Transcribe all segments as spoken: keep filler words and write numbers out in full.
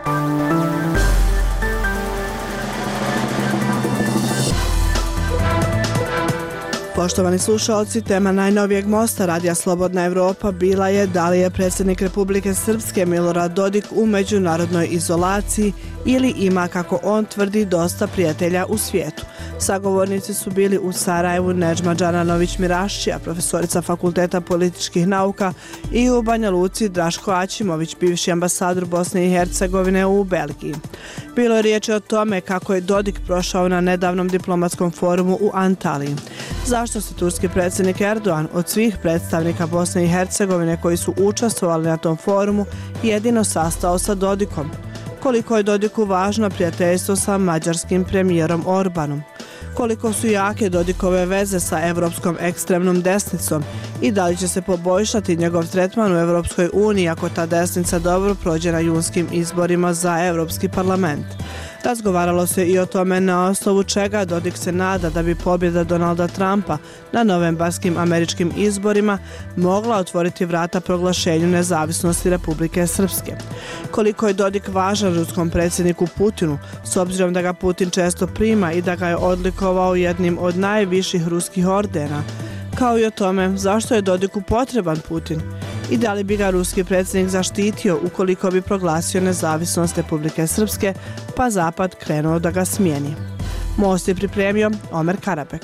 Poštovani slušalci, tema najnovijeg mosta Radija Slobodna Evropa bila je da li je predsjednik Republike Srpske Milorad Dodik u međunarodnoj izolaciji ili ima, kako on tvrdi, dosta prijatelja u svijetu. Sagovornici su bili u Sarajevu Nedžma Đananović-Mirašćija, profesorica Fakulteta političkih nauka, i u Banja Luci Draško Aćimović, bivši ambasador Bosne i Hercegovine u Belgiji. Bilo je riječi o tome kako je Dodik prošao na nedavnom diplomatskom forumu u Antaliji. Zašto se turski predsjednik Erdogan od svih predstavnika Bosne i Hercegovine koji su učestvovali na tom forumu jedino sastao sa Dodikom? Koliko je Dodiku važno prijateljstvo sa mađarskim premijerom Orbanom? Koliko su jake Dodikove veze sa evropskom ekstremnom desnicom i da li će se poboljšati njegov tretman u Evropskoj uniji ako ta desnica dobro prođe na junskim izborima za Evropski parlament? Razgovaralo se i o tome na osnovu čega Dodik se nada da bi pobjeda Donalda Trumpa na novembarskim američkim izborima mogla otvoriti vrata proglašenju nezavisnosti Republike Srpske. Koliko je Dodik važan ruskom predsjedniku Putinu, s obzirom da ga Putin često prima i da ga je odlikovao jednim od najviših ruskih ordena, kao i o tome zašto je Dodiku potreban Putin i da li bi ga ruski predsjednik zaštitio ukoliko bi proglasio nezavisnost Republike Srpske, pa Zapad krenuo da ga smijeni. Most je pripremio Omer Karabek.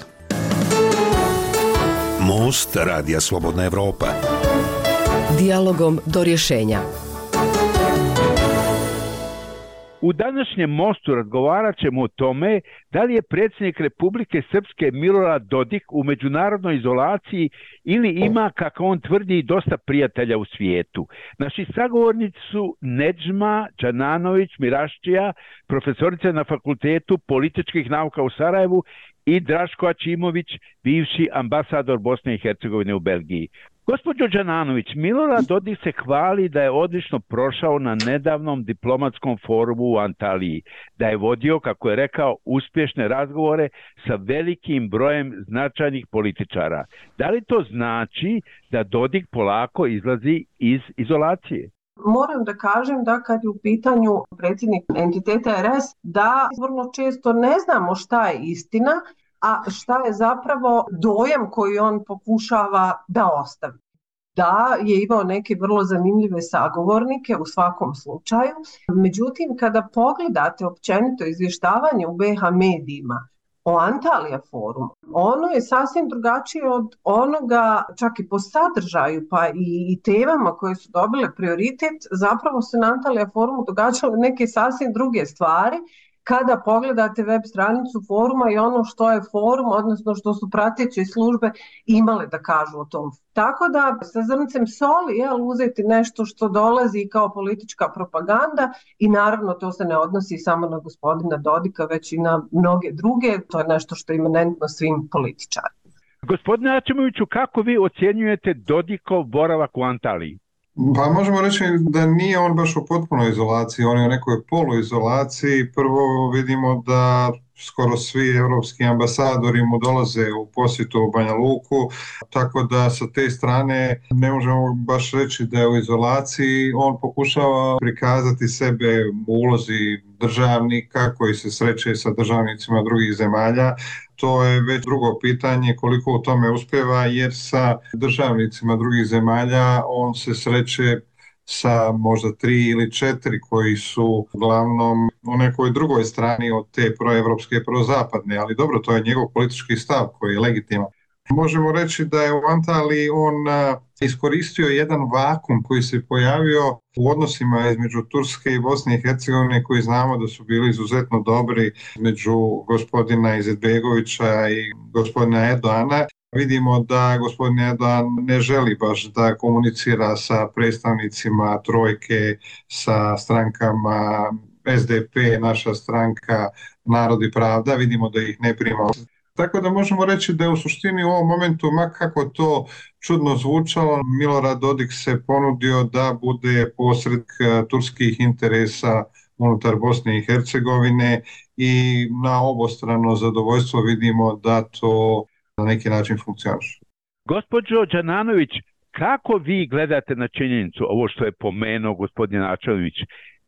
Most Radija Slobodna Evropa. Dijalogom do rješenja. U današnjem mostu razgovarat ćemo o tome da li je predsjednik Republike Srpske Milorad Dodik u međunarodnoj izolaciji ili ima, kako on tvrdi, dosta prijatelja u svijetu. Naši sagovornici su Nedžma Đananović-Mirašćija, profesorica na Fakultetu političkih nauka u Sarajevu, i Draško Aćimović, bivši ambasador Bosne i Hercegovine u Belgiji. Gospođo Đananović, Milorad Dodik se hvali da je odlično prošao na nedavnom diplomatskom forumu u Antaliji, da je vodio, kako je rekao, uspješne razgovore sa velikim brojem značajnih političara. Da li to znači da Dodik polako izlazi iz izolacije? Moram da kažem da kad je u pitanju predsjednik entiteta R S, da vrlo često ne znamo šta je istina, a šta je zapravo dojam koji on pokušava da ostavi. Da, je imao neke vrlo zanimljive sagovornike u svakom slučaju, međutim kada pogledate općenito izvještavanje u B H medijima o Antalija forumu, ono je sasvim drugačije od onoga, čak i po sadržaju pa i, i temama koje su dobile prioritet. Zapravo se na Antalija forumu događale neke sasvim druge stvari. Kada pogledate web stranicu foruma i ono što je forum, odnosno što su prateće službe imale da kažu o tom. Tako da sa zrncem soli je uzeti nešto što dolazi kao politička propaganda i naravno to se ne odnosi samo na gospodina Dodika, već i na mnoge druge. To je nešto što je imanentno svim političarima. Gospodine Aćimoviću, kako vi ocjenjujete Dodikov boravak u Antaliji? Pa možemo reći da nije on baš u potpunoj izolaciji, on je u nekoj poluizolaciji. Prvo vidimo da skoro svi evropski ambasadori mu dolaze u posjetu u Banja Luku, tako da sa te strane ne možemo baš reći da je u izolaciji. On pokušava prikazati sebe u ulozi državnika koji se sreće sa državnicima drugih zemalja. To je već drugo pitanje koliko u tome uspjeva, jer sa državnicima drugih zemalja on se sreće sa možda tri ili četiri koji su uglavnom u nekoj drugoj strani od te proevropske i prozapadne, ali dobro, to je njegov politički stav koji je legitiman. Možemo reći da je u Antaliji on iskoristio jedan vakum koji se pojavio u odnosima između Turske i Bosne i Hercegovine, koji znamo da su bili izuzetno dobri, među gospodina Izetbegovića i gospodina Erdogana. Vidimo da gospodin Erdogan ne želi baš da komunicira sa predstavnicima trojke, sa strankama S D P, naša stranka Narod i pravda, vidimo da ih ne prima. Tako da možemo reći da je u suštini u ovom momentu, ma kako to čudno zvučalo, Milorad Dodik se ponudio da bude posrednik turskih interesa unutar Bosne i Hercegovine i na obostrano zadovoljstvo vidimo da to na neki način funkcioniše. Gospođo Đananović, kako vi gledate na činjenicu, ovo što je pomenuo gospodin Aćimović,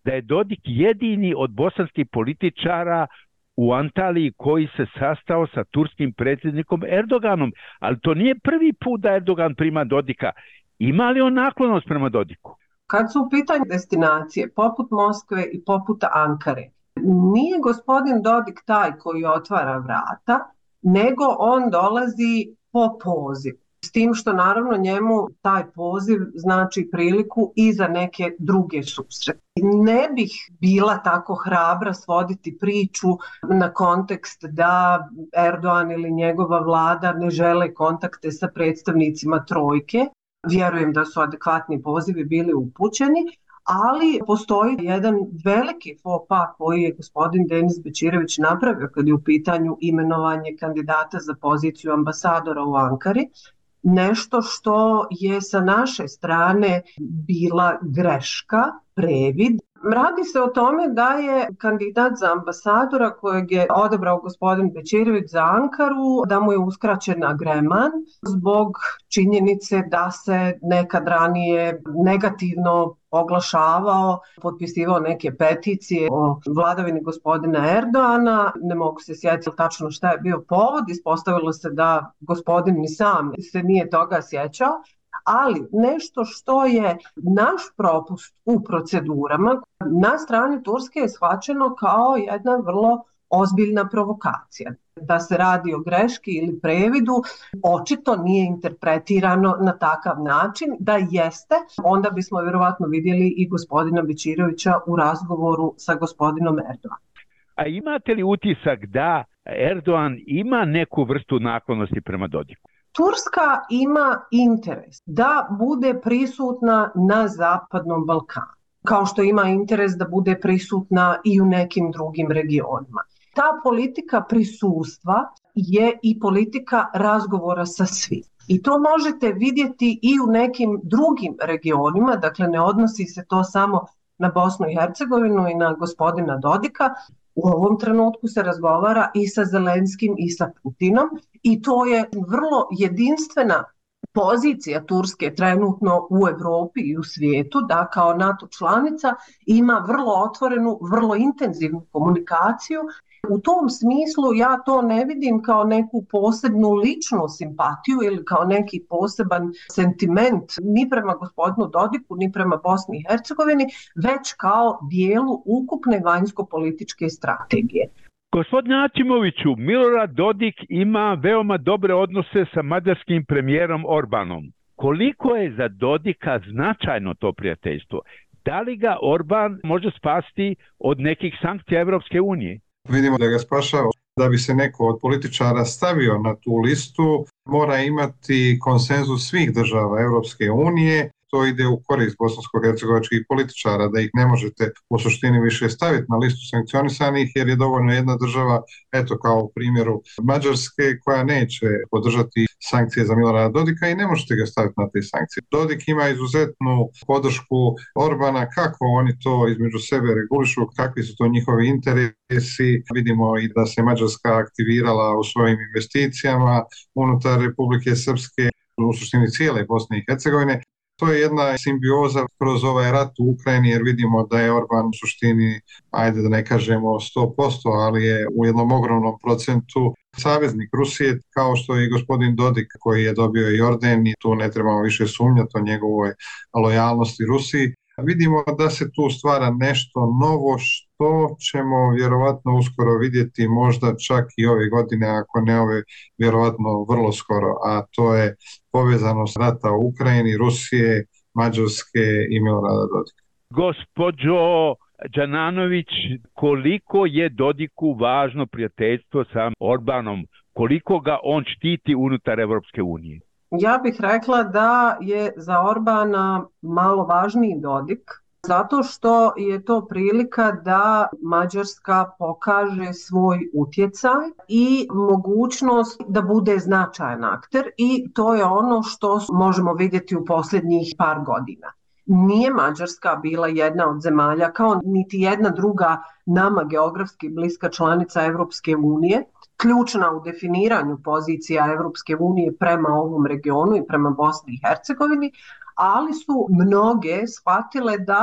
da je Dodik jedini od bosanskih političara u Antaliji koji se sastao sa turskim predsjednikom Erdoganom, ali to nije prvi put da Erdogan prima Dodika. Ima li on naklonost prema Dodiku? Kad su u pitanju destinacije poput Moskve i poput Ankare, nije gospodin Dodik taj koji otvara vrata, nego on dolazi po poziv. S tim što naravno njemu taj poziv znači priliku i za neke druge susrete. Ne bih bila tako hrabra svoditi priču na kontekst da Erdogan ili njegova vlada ne žele kontakte sa predstavnicima trojke. Vjerujem da su adekvatni pozivi bili upućeni, ali postoji jedan veliki faux pas koji je gospodin Denis Bećirević napravio kad je u pitanju imenovanje kandidata za poziciju ambasadora u Ankari. Nešto što je sa naše strane bila greška, previd. Radi se o tome da je kandidat za ambasadora kojeg je odabrao gospodin Bećirević za Ankaru, da mu je uskraćen agreman zbog činjenice da se nekad ranije negativno oglašavao, potpisivao neke peticije o vladavini gospodina Erdoana. Ne mogu se sjetiti tačno šta je bio povod, ispostavilo se da gospodin ni sam se nije toga sjećao. Ali nešto što je naš propust u procedurama na strani Turske je shvaćeno kao jedna vrlo ozbiljna provokacija. Da se radi o greški ili previdu, očito nije interpretirano na takav način. Da jeste, onda bismo vjerovatno vidjeli i gospodina Bećirevića u razgovoru sa gospodinom Erdoganom. A imate li utisak da Erdogan ima neku vrstu naklonosti prema Dodiku? Turska ima interes da bude prisutna na Zapadnom Balkanu, kao što ima interes da bude prisutna i u nekim drugim regionima. Ta politika prisustva je i politika razgovora sa svim. I to možete vidjeti i u nekim drugim regionima, dakle ne odnosi se to samo na Bosnu i Hercegovinu i na gospodina Dodika. U ovom trenutku se razgovara i sa Zelenskim i sa Putinom i to je vrlo jedinstvena pozicija Turske trenutno u Europi i u svijetu, da kao NATO članica ima vrlo otvorenu, vrlo intenzivnu komunikaciju. U tom smislu ja to ne vidim kao neku posebnu ličnu simpatiju ili kao neki poseban sentiment ni prema gospodinu Dodiku, ni prema Bosni i Hercegovini, već kao dijelu ukupne vanjsko-političke strategije. Gospodine Aćimoviću, Milorad Dodik ima veoma dobre odnose sa mađarskim premijerom Orbanom. Koliko je za Dodika značajno to prijateljstvo? Da li ga Orban može spasti od nekih sankcija Evropske unije? Vidimo da ga spašava. Da bi se neko od političara stavio na tu listu, mora imati konsenzus svih država Europske unije. To ide u korist bosansko-hercegovačkih političara, da ih ne možete u suštini više staviti na listu sankcionisanih, jer je dovoljno jedna država, eto kao u primjeru Mađarske, koja neće podržati sankcije za Milorada Dodika i ne možete ga staviti na te sankcije. Dodik ima izuzetnu podršku Orbana, kako oni to između sebe regulišu, kakvi su to njihovi interesi. Vidimo i da se Mađarska aktivirala u svojim investicijama unutar Republike Srpske, u suštini cijele Bosne i Hercegovine. To je jedna simbioza kroz ovaj rat u Ukrajini, jer vidimo da je Orban u suštini, ajde da ne kažemo sto posto, ali je u jednom ogromnom procentu saveznik Rusije, kao što je i gospodin Dodik koji je dobio i orden i tu ne trebamo više sumnjati o njegovoj lojalnosti Rusiji. Vidimo da se tu stvara nešto novo što ćemo vjerovatno uskoro vidjeti, možda čak i ove godine, ako ne ove, vjerovatno vrlo skoro, a to je povezanost rata u Ukrajini, Rusije, Mađarske i Milorada Dodika. Gospođo Đananović, koliko je Dodiku važno prijateljstvo sa Orbanom? Koliko ga on štiti unutar Evropske unije? Ja bih rekla da je za Orbana malo važniji Dodik, zato što je to prilika da Mađarska pokaže svoj utjecaj i mogućnost da bude značajan akter i to je ono što možemo vidjeti u posljednjih par godina. Nije Mađarska bila jedna od zemalja, kao niti jedna druga nama geografski bliska članica Evropske unije, ključna u definiranju pozicija Evropske unije prema ovom regionu i prema Bosni i Hercegovini, ali su mnoge shvatile da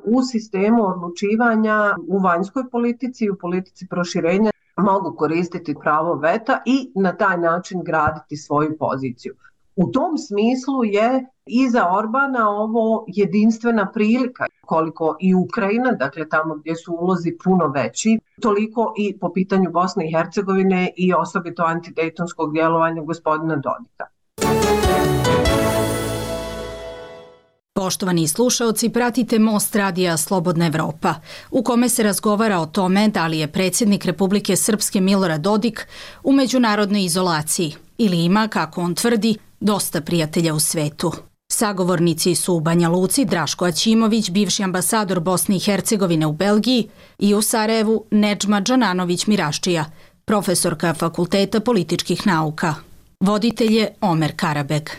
u sistemu odlučivanja u vanjskoj politici i u politici proširenja mogu koristiti pravo veta i na taj način graditi svoju poziciju. U tom smislu je i za Orbana ovo jedinstvena prilika, koliko i Ukrajina, dakle tamo gdje su ulozi puno veći, toliko i po pitanju Bosne i Hercegovine i osobito antidejtonskog djelovanja gospodina Dodika. Poštovani slušaoci, pratite Most radija Slobodna Evropa, u kome se razgovara o tome da li je predsjednik Republike Srpske Milorad Dodik u međunarodnoj izolaciji ili ima, kako on tvrdi, dosta prijatelja u svetu. Sagovornici su u Banja Luci Draško Aćimović, bivši ambasador Bosne i Hercegovine u Belgiji, i u Sarajevu Nedžma Džananović-Miraščija, profesorka Fakulteta političkih nauka. Voditelj je Omer Karabeg.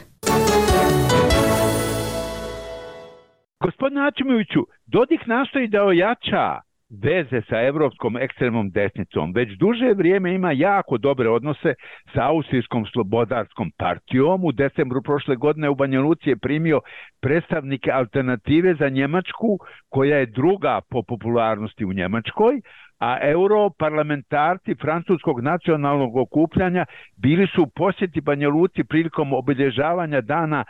Gospodine Aćimoviću, Dodik nastoji da ojača veze sa evropskom ekstremnom desnicom. Već duže vrijeme ima jako dobre odnose sa Austrijskom slobodarskom partijom. U decembru prošle godine u Banja Luci je primio predstavnike Alternative za Njemačku, koja je druga po popularnosti u Njemačkoj, a europarlamentarci Francuskog nacionalnog okupljanja bili su u posjeti Banja Luci prilikom obilježavanja Dana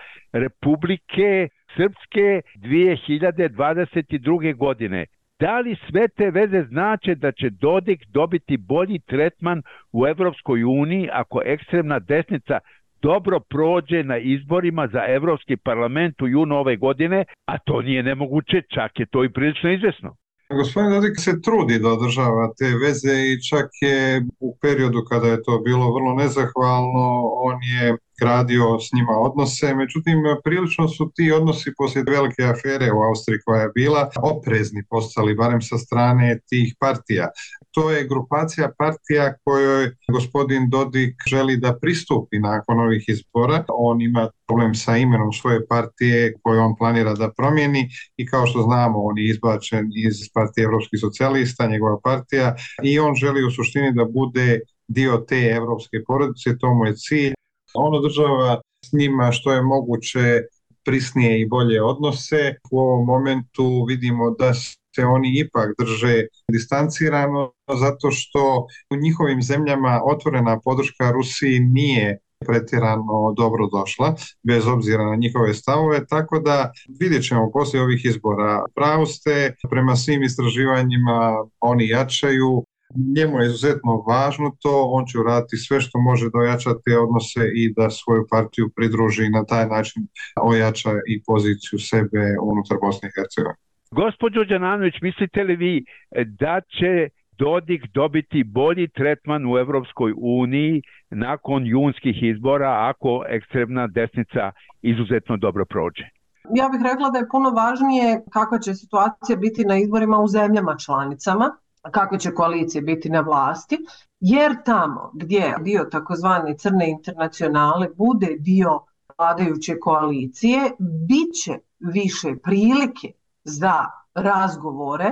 Republike Srpske dvije hiljade dvadeset druge. godine. Da li sve te veze znače da će Dodik dobiti bolji tretman u Evropskoj uniji ako ekstremna desnica dobro prođe na izborima za Evropski parlament u junu ove godine, a to nije nemoguće, čak je to i prilično izvesno? Gospodin Dodik se trudi da održava te veze i čak je u periodu kada je to bilo vrlo nezahvalno, on je gradio s njima odnose, međutim prilično su ti odnosi poslije velike afere u Austriji koja je bila oprezni postali, barem sa strane tih partija. To je grupacija partija kojoj gospodin Dodik želi da pristupi nakon ovih izbora. On ima problem sa imenom svoje partije koju on planira da promijeni i kao što znamo on je izbačen iz partije Evropskih socijalista, njegova partija, i on želi u suštini da bude dio te evropske porodice, to mu je cilj. On održava s njima što je moguće prisnije i bolje odnose. U ovom momentu vidimo da se oni ipak drže distancirano zato što u njihovim zemljama otvorena podrška Rusiji nije pretjerano dobro došla, bez obzira na njihove stavove, tako da vidjet ćemo poslije ovih izbora. Pravo ste, prema svim istraživanjima oni jačaju. Njemu je izuzetno važno to, on će uraditi sve što može da ojača te odnose i da svoju partiju pridruži i na taj način ojača i poziciju sebe unutar Bosne i Hercegovine. Gospođo Đananović, mislite li vi da će Dodik dobiti bolji tretman u Evropskoj uniji nakon junskih izbora ako ekstremna desnica izuzetno dobro prođe? Ja bih rekla da je puno važnije kakva će situacija biti na izborima u zemljama članicama, kakve će koalicije biti na vlasti, jer tamo gdje dio takozvane crne internacionale bude dio vladajuće koalicije, bit će više prilike za razgovore,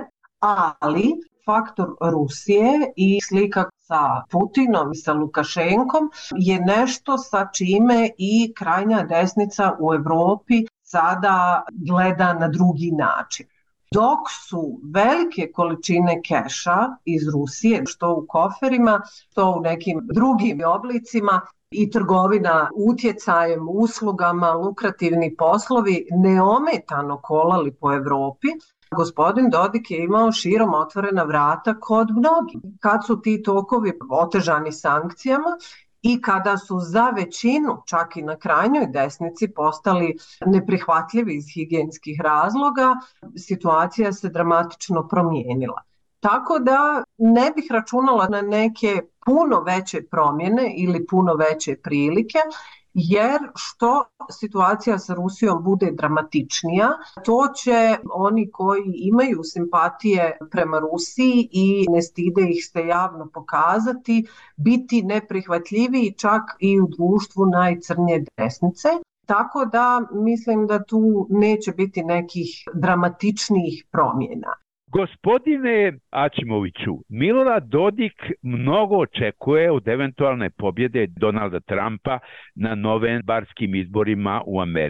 ali faktor Rusije i slika sa Putinom i sa Lukašenkom je nešto sa čime i krajnja desnica u Europi sada gleda na drugi način. Dok su velike količine keša iz Rusije, što u koferima, što u nekim drugim oblicima, i trgovina utjecajem, uslugama, lukrativni poslovi neometano kolali po Europi, gospodin Dodik je imao širom otvorena vrata kod mnogih. Kad su ti tokovi otežani sankcijama i kada su za većinu, čak i na krajnjoj desnici, postali neprihvatljivi iz higijenskih razloga, situacija se dramatično promijenila. Tako da ne bih računala na neke puno veće promjene ili puno veće prilike, jer što situacija sa Rusijom bude dramatičnija, to će oni koji imaju simpatije prema Rusiji i ne stide ih se javno pokazati, biti neprihvatljiviji čak i u društvu najcrnje desnice. Tako da mislim da tu neće biti nekih dramatičnijih promjena. Gospodine Aćimoviću, Milorad Dodik mnogo očekuje od eventualne pobjede Donalda Trumpa na novembarskim izborima u Americi.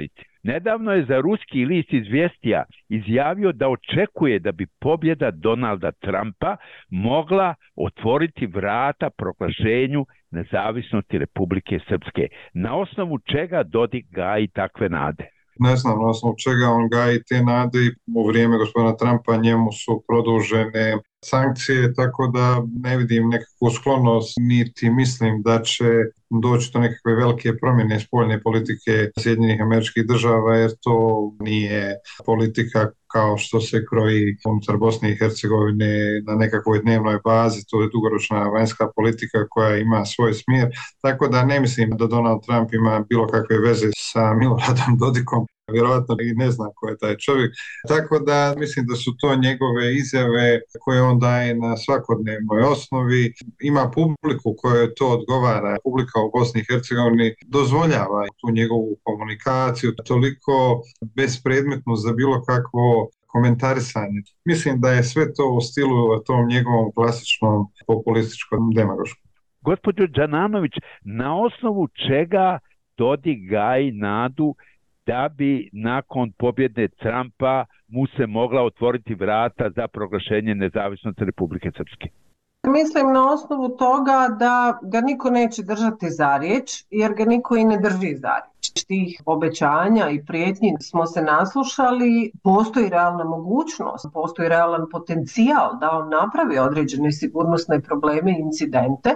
Nedavno je za ruski list Izvjestija izjavio da očekuje da bi pobjeda Donalda Trumpa mogla otvoriti vrata proglašenju nezavisnosti Republike Srpske. Na osnovu čega Dodik gaji takve nade? Ne znam na osnovu čega on gaji te nade. U vrijeme gospodina Trumpa njemu su produžene sankcije, tako da ne vidim nekakvu sklonost, niti mislim da će doći do nekakve velike promjene spoljne politike Sjedinjenih Američkih Država, jer to nije politika kao što se kroji unutar Bosne i Hercegovine na nekakvoj dnevnoj bazi. To je dugoročna vanjska politika koja ima svoj smjer, tako da ne mislim da Donald Trump ima bilo kakve veze sa Miloradom Dodikom. Vjerojatno i ne znam ko je taj čovjek. Tako da mislim da su to njegove izjave koje on daje na svakodnevnoj osnovi. Ima publiku kojoj to odgovara. Publika u Bosni i Hercegovini dozvoljava tu njegovu komunikaciju toliko bespredmetnu za bilo kakvo komentarisanje. Mislim da je sve to u stilu tom njegovom klasičnom populističkom demagoškom. Gospođo Đananović, na osnovu čega Dodik gaji nadu da bi nakon pobjede Trumpa mu se mogla otvoriti vrata za proglašenje nezavisnosti Republike Srpske? Mislim na osnovu toga da ga niko neće držati za riječ, jer ga niko i ne drži za riječ. Tih obećanja i prijetnji smo se naslušali, postoji realna mogućnost, postoji realan potencijal da on napravi određene sigurnosne probleme i incidente,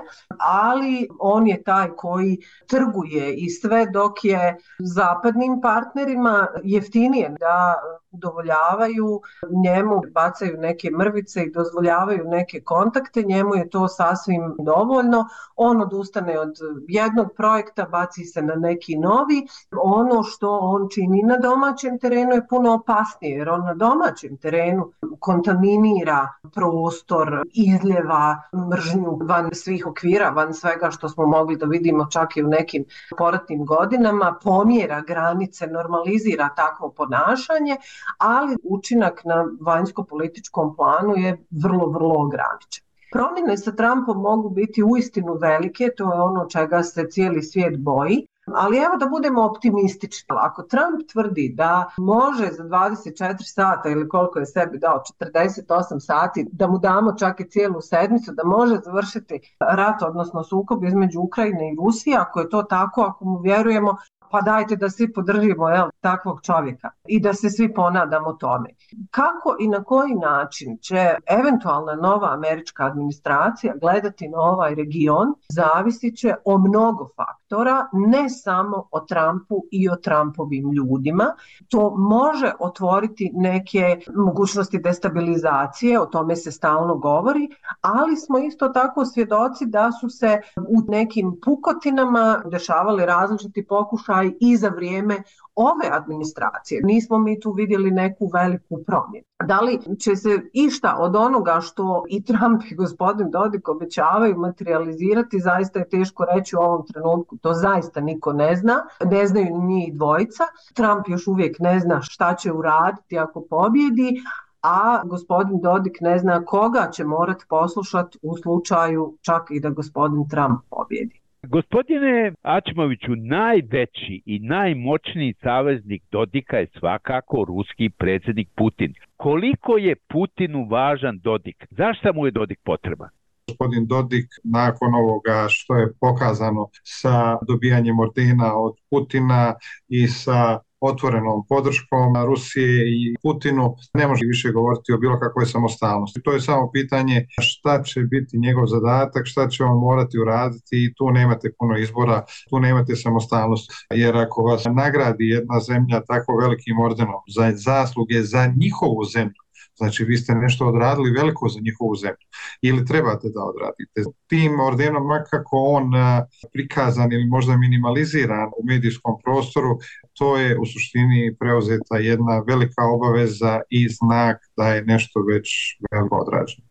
ali on je taj koji trguje i sve dok je zapadnim partnerima jeftinije da udovoljavaju njemu, bacaju neke mrvice i dozvoljavaju neke kontakte, njemu je to sasvim dovoljno. On odustane od jednog projekta, baci se na neki novi. Ono što on čini na domaćem terenu je puno opasnije, jer on na domaćem terenu kontaminira prostor, izljeva mržnju van svih okvira, van svega što smo mogli da vidimo čak i u nekim poratnim godinama, pomjera granice, normalizira takvo ponašanje, ali učinak na vanjsko-političkom planu je vrlo, vrlo ograničen. Promjene sa Trumpom mogu biti uistinu velike, to je ono čega se cijeli svijet boji, ali evo da budemo optimistični. Ako Trump tvrdi da može za dvadeset četiri sata ili koliko je sebi dao, četrdeset osam sati, da mu damo čak i cijelu sedmicu, da može završiti rat, odnosno sukob između Ukrajine i Rusije, ako je to tako, ako mu vjerujemo, pa dajte da svi podržimo jel, takvog čovjeka i da se svi ponadamo tome. Kako i na koji način će eventualna nova američka administracija gledati na ovaj region, zavisit će o mnogo faktora, ne samo o Trumpu i o Trumpovim ljudima. To može otvoriti neke mogućnosti destabilizacije, o tome se stalno govori, ali smo isto tako svjedoci da su se u nekim pukotinama dešavali različiti pokušaj i za vrijeme ove administracije. Nismo mi tu vidjeli neku veliku promjenu. Da li će se išta od onoga što i Trump i gospodin Dodik obećavaju materializirati, zaista je teško reći u ovom trenutku. To zaista niko ne zna. Ne znaju ni njih dvojica. Trump još uvijek ne zna šta će uraditi ako pobjedi, a gospodin Dodik ne zna koga će morati poslušati u slučaju čak i da gospodin Trump pobjedi. Gospodine Ačimoviću, najveći i najmoćniji saveznik Dodika je svakako ruski predsjednik Putin. Koliko je Putinu važan Dodik? Zašto mu je Dodik potreban? Gospodin Dodik, nakon ovoga što je pokazano sa dobijanjem ordena od Putina i sa otvorenom podrškom Rusije i Putinu, ne može više govoriti o bilo kakvoj samostalnosti. To je samo pitanje šta će biti njegov zadatak, šta će on morati uraditi i tu nemate puno izbora, tu nemate samostalnost. Jer ako vas nagradi jedna zemlja tako velikim ordenom za zasluge za njihovu zemlju, znači vi ste nešto odradili veliko za njihovu zemlju ili trebate da odradite. Tim ordenom, makako on prikazan ili možda minimaliziran u medijskom prostoru, to je u suštini preuzeta jedna velika obaveza i znak da je nešto već veliko odrađeno.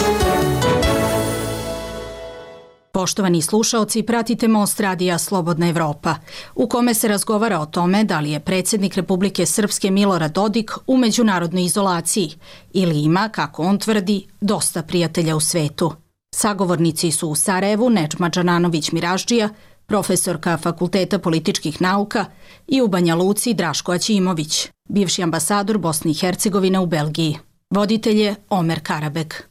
Poštovani slušaoci, pratite Most radija Slobodna Evropa, u kome se razgovara o tome da li je predsjednik Republike Srpske Milorad Dodik u međunarodnoj izolaciji ili ima, kako on tvrdi, dosta prijatelja u svetu. Sagovornici su u Sarajevu Nedžma Đananović Miraždžija, profesorka Fakulteta političkih nauka, i u Banja Luci Draško Aćimović, bivši ambasador Bosne i Hercegovine u Belgiji. Voditelj je Omer Karabek.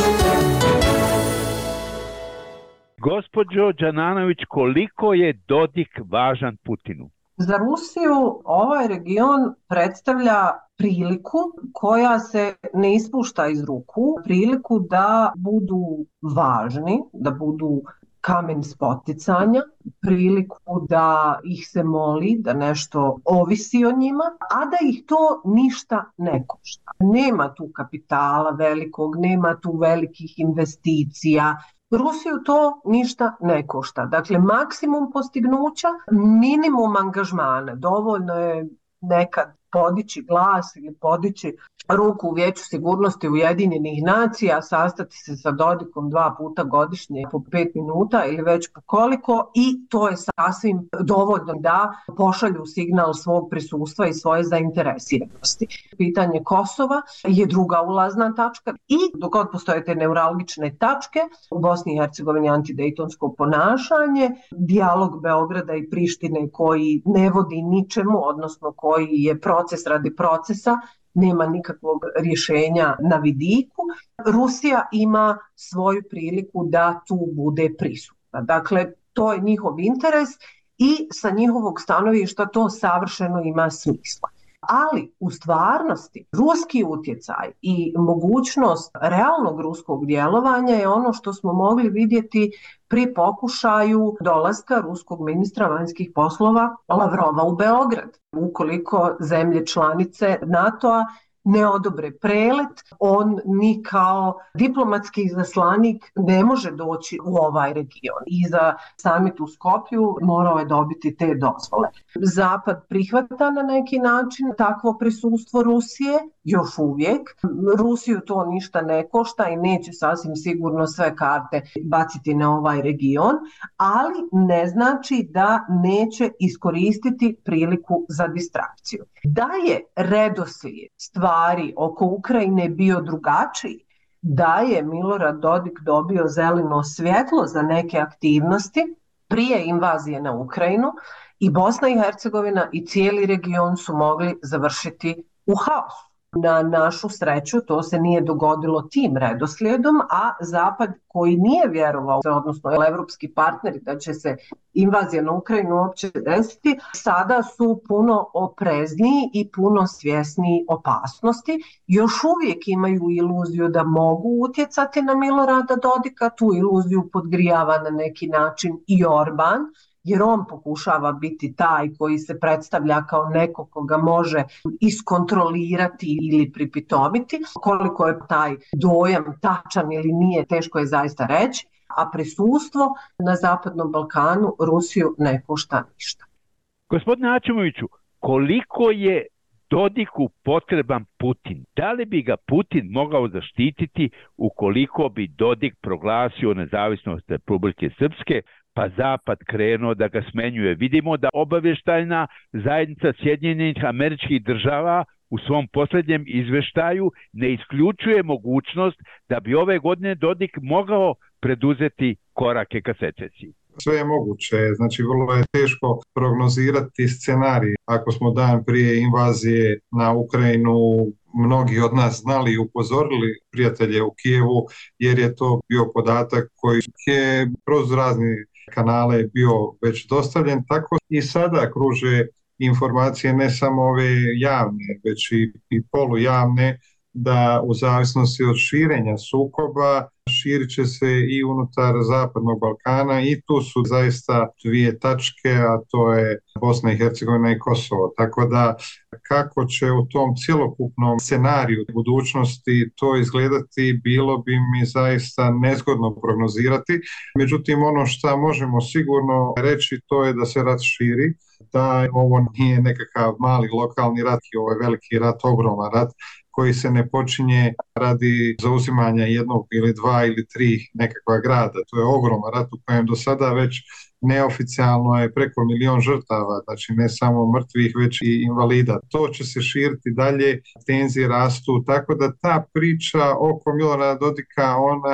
Gospođo Đananović, koliko je Dodik važan Putinu? Za Rusiju ovaj region predstavlja priliku koja se ne ispušta iz ruku, priliku da budu važni, da budu kamen spoticanja, priliku da ih se moli, da nešto ovisi o njima, a da ih to ništa ne košta. Nema tu kapitala velikog, nema tu velikih investicija. Rusiju to ništa ne košta. Dakle, maksimum postignuća, minimum angažmana. Dovoljno je nekad podići glas ili podići ruku u Vijeću sigurnosti Ujedinjenih nacija, sastati se sa Dodikom dva puta godišnje po pet minuta ili već po koliko, i to je sasvim dovoljno da pošalju signal svog prisustva i svoje zainteresiranosti. Pitanje Kosova je druga ulazna tačka i dok god postoje te neuralgične tačke, u Bosni i Hercegovini antidejtonsko ponašanje, dijalog Beograda i Prištine koji ne vodi ničemu, odnosno koji je proces radi procesa, nema nikakvog rješenja na vidiku. Rusija ima svoju priliku da tu bude prisutna. Dakle, to je njihov interes i sa njihovog stanovišta to savršeno ima smisla. Ali u stvarnosti ruski utjecaj i mogućnost realnog ruskog djelovanja je ono što smo mogli vidjeti pri pokušaju dolaska ruskog ministra vanjskih poslova Lavrova u Beograd. Ukoliko zemlje članice NATO-a ne odobre prelet, on ni kao diplomatski izaslanik ne može doći u ovaj region. I za samit u Skopju morao je dobiti te dozvole. Zapad prihvata na neki način takvo prisustvo Rusije, još uvijek. Rusiju to ništa ne košta i neće sasvim sigurno sve karte baciti na ovaj region, ali ne znači da neće iskoristiti priliku za distrakciju. Da je redoslijed stvari oko Ukrajine bio drugačiji, da je Milorad Dodik dobio zeleno svjetlo za neke aktivnosti prije invazije na Ukrajinu, i Bosna i Hercegovina i cijeli region su mogli završiti u haosu. Na našu sreću to se nije dogodilo tim redoslijedom, a Zapad koji nije vjerovao, odnosno evropski partneri, da će se invazija na Ukrajinu uopće desiti, sada su puno oprezniji i puno svjesniji opasnosti. Još uvijek imaju iluziju da mogu utjecati na Milorada Dodika, tu iluziju podgrijava na neki način i Orban, jer on pokušava biti taj koji se predstavlja kao neko koga može iskontrolirati ili pripitomiti. Koliko je taj dojam tačan ili nije, teško je zaista reći, a prisustvo na Zapadnom Balkanu Rusiju ne košta ništa. Gospodine Aćimoviću, koliko je Dodiku potreban Putin? Da li bi ga Putin mogao zaštititi ukoliko bi Dodik proglasio nezavisnost Republike Srpske, pa Zapad krenuo da ga smenjuje? Vidimo da obavještajna zajednica Sjedinjenih Američkih Država u svom posljednjem izveštaju ne isključuje mogućnost da bi ove godine Dodik mogao preduzeti korake ka secesiji. Sve je moguće, znači vrlo je teško prognozirati scenarij. Ako smo dan prije invazije na Ukrajinu mnogi od nas znali i upozorili prijatelje u Kijevu, jer je to bio podatak koji je kroz razne kanale bio već dostavljen, tako i sada kruže informacije ne samo ove javne, već i, i polujavne, da u zavisnosti od širenja sukoba širit će se i unutar Zapadnog Balkana, i tu su zaista dvije tačke, a to je Bosna i Hercegovina i Kosovo. Tako da kako će u tom cjelokupnom scenariju budućnosti to izgledati, bilo bi mi zaista nezgodno prognozirati. Međutim, ono što možemo sigurno reći, to je da se rat širi, da ovo nije nekakav mali lokalni rat, ovo je veliki rat, ogroman rat, koji se ne počinje radi zauzimanja jednog ili dva ili tri nekakva grada. To je ogroman rat u kojem do sada već neoficijalno je preko milion žrtava, znači ne samo mrtvih, već i invalida. To će se širiti dalje, tenzije rastu, tako da ta priča oko Milorada Dodika, ona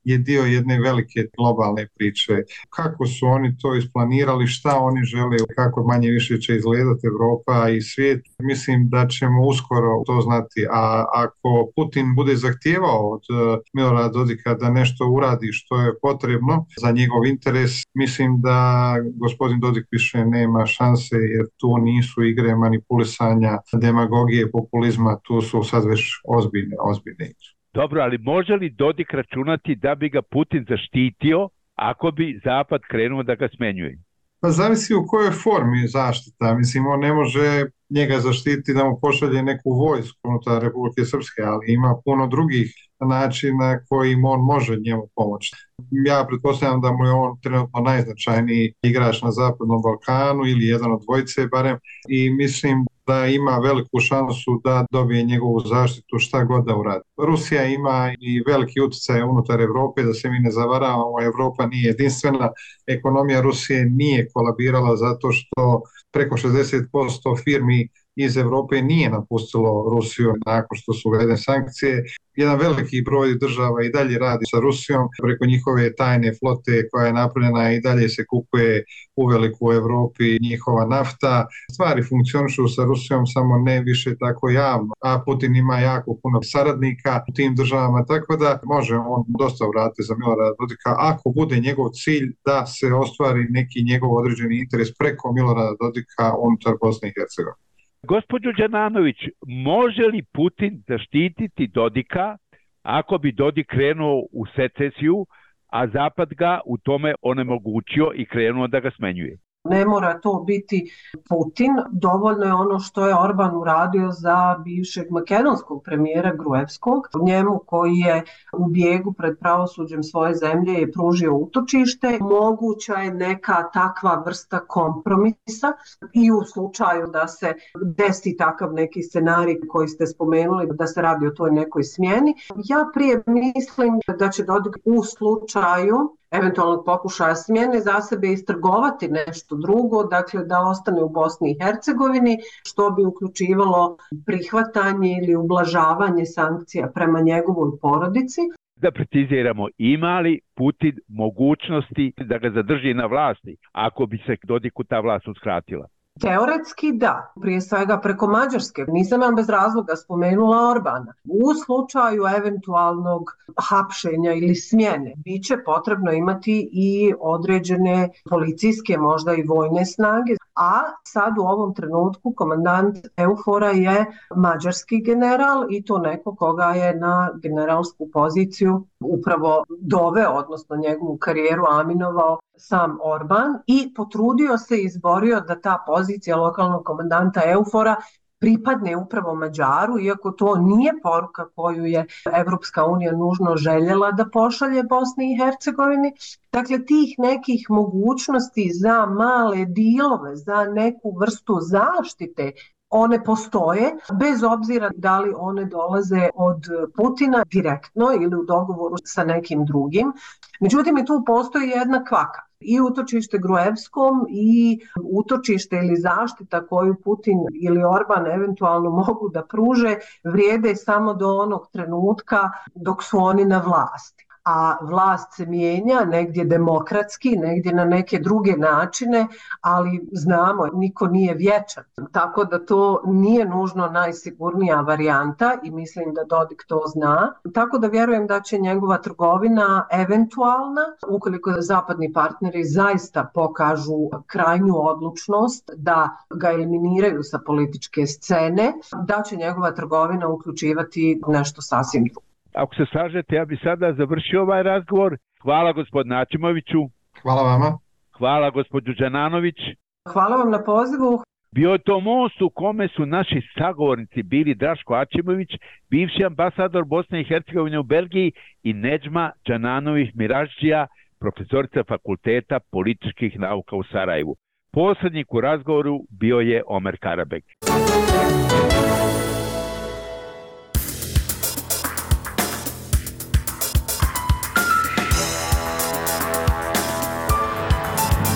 je dio jedne velike globalne priče. Kako su oni to isplanirali, šta oni žele, kako manje više će izgledati Evropa i svijet, mislim da ćemo uskoro to znati. A ako Putin bude zahtijevao od Milorada Dodika da nešto uradi što je potrebno za njegov interes, mislim da gospodin Dodik više nema šanse, jer tu nisu igre manipulisanja, demagogije, populizma, tu su sad već ozbiljne, ozbiljne igre. Dobro, ali može li Dodik računati da bi ga Putin zaštitio ako bi Zapad krenuo da ga smenjuje? Pa zavisi u kojoj formi zaštita. Mislim, on ne može njega zaštititi da mu pošalje neku vojsku unutar Republike Srpske, ali ima puno drugih načina kojim on može njemu pomoći. Ja pretpostavljam da mu je on trenutno najznačajniji igrač na Zapadnom Balkanu ili jedan od dvojice barem, i mislim da ima veliku šansu da dobije njegovu zaštitu šta god da uradi. Rusija ima i veliki utjecaj unutar Evrope, da se mi ne zavaravamo, Evropa nije jedinstvena, ekonomija Rusije nije kolabirala zato što preko šezdeset posto firmi iz Evrope nije napustilo Rusiju nakon što su uvedene sankcije. Jedan veliki broj država i dalje radi sa Rusijom preko njihove tajne flote koja je napravljena, i dalje se kupuje uveliko u Evropi njihova nafta. Stvari funkcionišu sa Rusijom, samo ne više tako javno. A Putin ima jako puno saradnika u tim državama, tako da može on dosta uraditi za Milorada Dodika ako bude njegov cilj da se ostvari neki njegov određeni interes preko Milorada Dodika unutar Bosne i Hercegovine. Gospođo Đananović, može li Putin zaštititi Dodika ako bi Dodik krenuo u secesiju, a Zapad ga u tome onemogućio i krenuo da ga smenjuje? Ne mora to biti Putin, dovoljno je ono što je Orban uradio za bivšeg makedonskog premijera Gruevskog. Njemu koji je u bijegu pred pravosuđem svoje zemlje je pružio utočište. Moguća je neka takva vrsta kompromisa i u slučaju da se desi takav neki scenarij koji ste spomenuli, da se radi o toj nekoj smjeni. Ja prije mislim da će Dodik u slučaju eventualnog pokušaja smjene za sebe istrgovati nešto drugo, dakle da ostane u Bosni i Hercegovini, što bi uključivalo prihvatanje ili ublažavanje sankcija prema njegovoj porodici. Da preciziramo, ima li Putin mogućnosti da ga zadrži na vlasti ako bi se Dodiku ta vlast uskratila? Teoretski da, prije svega preko Mađarske. Nisam vam bez razloga spomenula Orbana. U slučaju eventualnog hapšenja ili smjene bit će potrebno imati i određene policijske, možda i vojne snage, a sad u ovom trenutku komandant EUFOR-a je mađarski general i to neko koga je na generalsku poziciju upravo doveo, odnosno njegovu karijeru aminovao sam Orban i potrudio se i izborio da ta pozicija lokalnog komandanta EUFOR-a pripadne upravo Mađaru, iako to nije poruka koju je Evropska unija nužno željela da pošalje Bosni i Hercegovini. Dakle, tih nekih mogućnosti za male dilove, za neku vrstu zaštite, one postoje, bez obzira da li one dolaze od Putina direktno ili u dogovoru sa nekim drugim. Međutim, i tu postoji jedna kvaka. I utočište Gruevskom i utočište ili zaštita koju Putin ili Orban eventualno mogu da pruže vrijede samo do onog trenutka dok su oni na vlasti. A vlast se mijenja negdje demokratski, negdje na neke druge načine, ali znamo, niko nije vječan. Tako da to nije nužno najsigurnija varijanta i mislim da Dodik to zna. Tako da vjerujem da će njegova trgovina eventualna, ukoliko zapadni partneri zaista pokažu krajnju odlučnost da ga eliminiraju sa političke scene, da će njegova trgovina uključivati nešto sasvim drugo. Ako se slažete, ja bi sada završio ovaj razgovor. Hvala gospodinu Aćimoviću. Hvala vama. Hvala gospođu Đananović. Hvala vam na pozivu. Bio je to most u kome su naši sagovornici bili Draško Aćimović, bivši ambasador Bosne i Hercegovine u Belgiji, i Nedžma Đananović Miraždžija, profesorica Fakulteta političkih nauka u Sarajevu. Posrednik u razgovoru bio je Omer Karabek.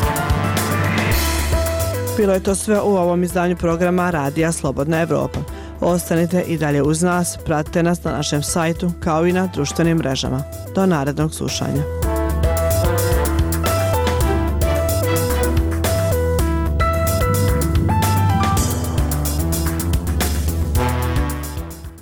Bilo je to sve u ovom izdanju programa Radija Slobodna Evropa. Ostanite i dalje uz nas, pratite nas na našem sajtu kao i na društvenim mrežama. Do narednog slušanja.